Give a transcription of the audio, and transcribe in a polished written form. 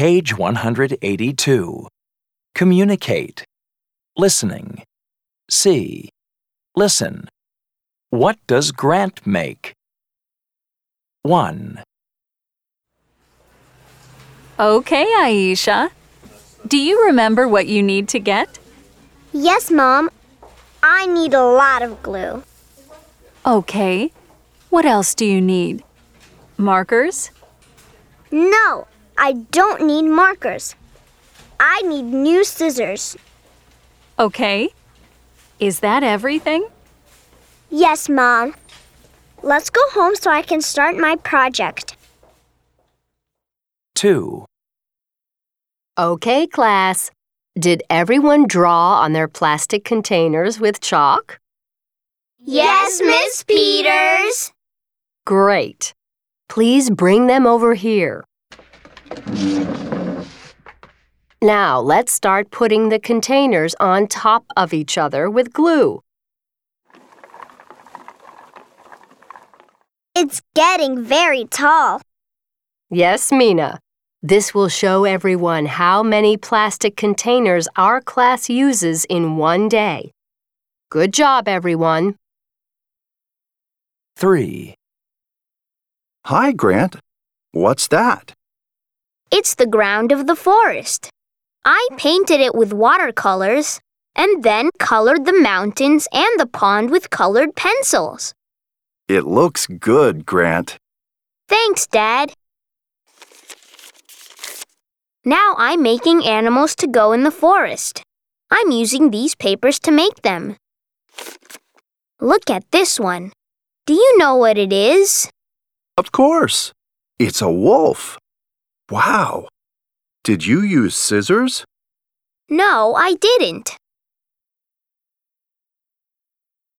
Page 182. Communicate. Listening. See. Listen. What does Grant make? 1. Okay, Aisha. Do you remember what you need to get? Yes, Mom. I need a lot of glue. Okay. What else do you need? Markers? No, I don't need markers. I need new scissors. Okay. Is that everything? Yes, Mom. Let's go home so I can start my project. 2. Okay, class. Did everyone draw on their plastic containers with chalk? Yes, Miss Peters. Great. Please bring them over here. Now, let's start putting the containers on top of each other with glue. It's getting very tall. Yes, Mina. This will show everyone how many plastic containers our class uses in one day. Good job, everyone. 3. Hi, Grant. What's that? It's the ground of the forest. I painted it with watercolors and then colored the mountains and the pond with colored pencils. It looks good, Grant. Thanks, Dad. Now I'm making animals to go in the forest. I'm using these papers to make them. Look at this one. Do you know what it is? Of course. It's a wolf. Wow. Did you use scissors? No, I didn't.